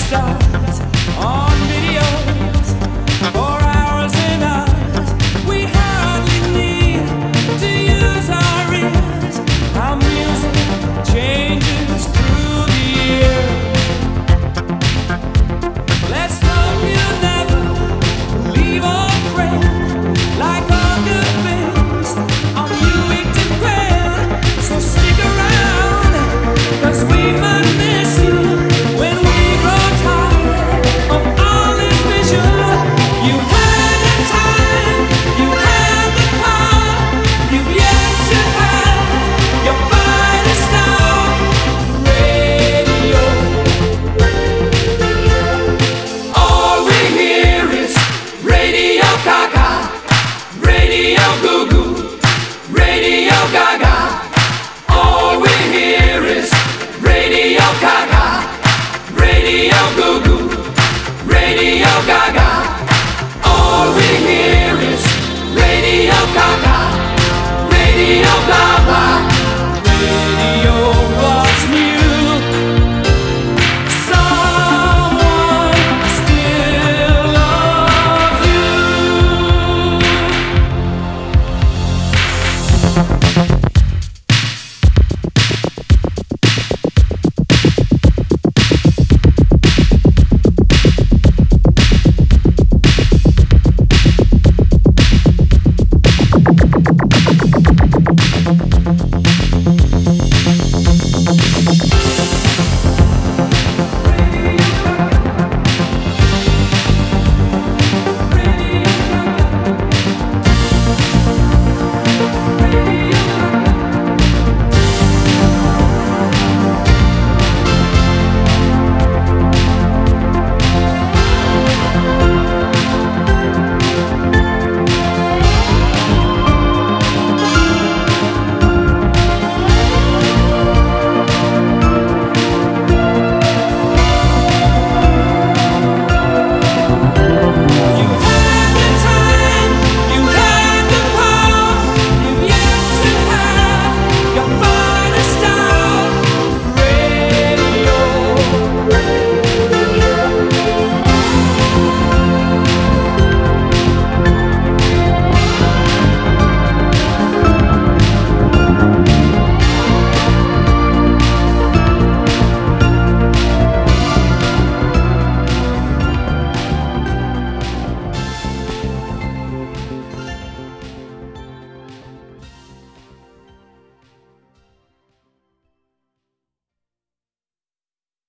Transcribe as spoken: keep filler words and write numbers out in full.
stars on videos for hours and hours. We hardly need to use our ears. Our music changes through the year. Let's hope you never leave our friend like all good things on Buick to Grand. So stick around, 'cause we might miss you when we grow tired of all this vision. You had the time, you had the power, you've yet to have your finest star. Radio, all we hear is Radio Gaga, Radio Goo Goo, Radio Gaga. All we hear is Radio Gaga, Radio Goo Goo, Radio Gaga. All we hear is Radio Gaga.